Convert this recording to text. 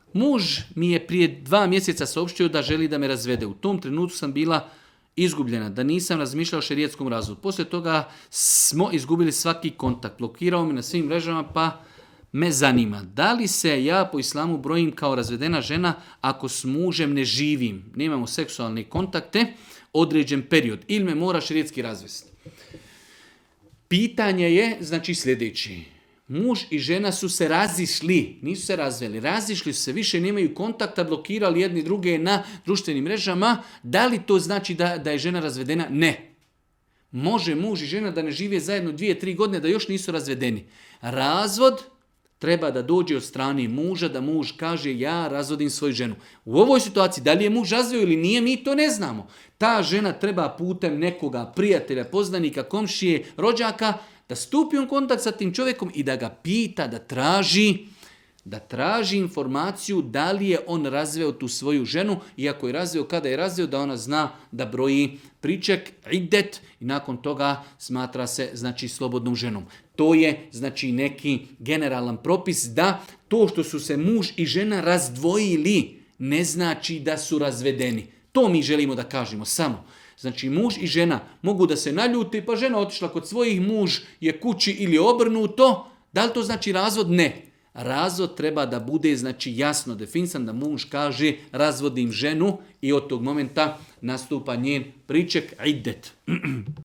muž mi je prije 2 mjeseca saopštio da želi da me razvede. U tom trenutku sam bila izgubljena, da nisam razmišljala o šerijetskom razvodu. Poslije toga smo izgubili svaki kontakt. Blokirao me na svim mrežama, pa me zanima. Da li se ja po islamu brojim kao razvedena žena ako s mužem ne živim, nemamo seksualne kontakte određen period ili me mora šerijetski razvesti? Pitanje je znači sljedeći. Muž i žena su se razišli, nisu se razveli, razišli su se, više nemaju kontakta, blokirali jedni druge na društvenim mrežama. Da li to znači da je žena razvedena? Ne. Može muž i žena da ne žive zajedno 2-3 godine, da još nisu razvedeni. Razvod treba da dođe od strane muža, da muž kaže ja razvodim svoju ženu. U ovoj situaciji, da li je muž razveo ili nije, mi to ne znamo. Ta žena treba putem nekoga prijatelja, poznanika, komšije, rođaka, da stupi u kontakt sa tim čovjekom i da ga pita, da traži informaciju da li je on razveo tu svoju ženu i ako je razveo, kada je razveo, da ona zna da broji priček, idet i nakon toga smatra se znači slobodnom ženom. To je znači neki generalan propis da to što su se muž i žena razdvojili ne znači da su razvedeni. To mi želimo da kažemo samo. Znači muž i žena mogu da se naljuti, pa žena otišla kod svojih, muž je kući ili obrnuto. Da li to znači razvod? Ne. Razvod treba da bude znači jasno definisan, da muž kaže razvodim ženu i od tog momenta nastupa njen priček idet.